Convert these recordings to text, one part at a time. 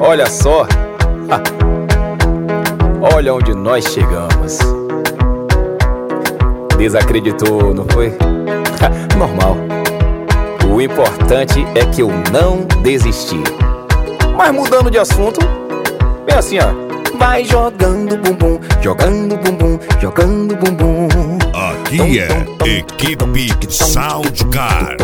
Olha só, olha onde nós chegamos. Desacreditou, não foi? Normal. O importante é que eu não desisti. Mas mudando de assunto, é assim, ó. Vai jogando bumbum, jogando bumbum, jogando bumbum. Aqui é Equipe Soundcar.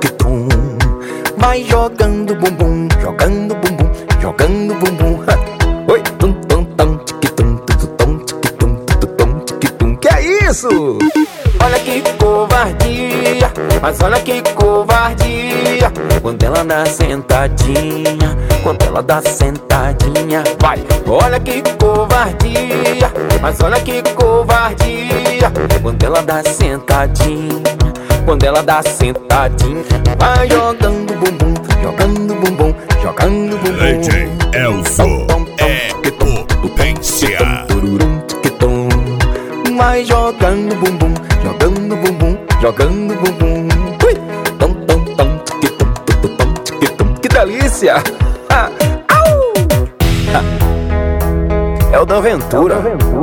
Vai jogando bumbum, jogando bumbum, jogando bumbum. Oi, tum tum tum, tic-tum, tum tic-tum, tic-tum. Que é isso? Olha que covardia, mas olha que covardia. Quando ela dá sentadinha, quando ela dá sentadinha, vai. Olha que covardia, mas olha que covardia. Quando ela dá sentadinha, quando ela dá sentadinha, vai jogando bumbum, jogando bumbum, jogando bumbum. DJ Elzo é potência. Vai jogando bumbum, jogando bumbum, jogando bumbum. Ui! Tom, tom, tom, tic-tum, tum, tic-tum. Que delícia! Au! É o da aventura.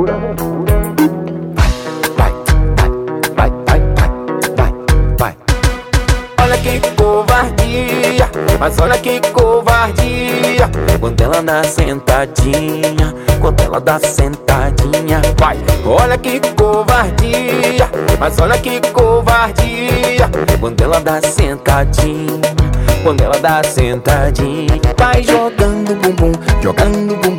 Vai, vai, vai, vai, vai, vai. Olha que covardia, mas olha que covardia. Quando ela dá sentadinha, quando ela dá sentadinha, vai. Olha que covardia, mas olha que covardia. Quando ela dá sentadinha, quando ela dá sentadinha, vai jogando bumbum, jogando bumbum,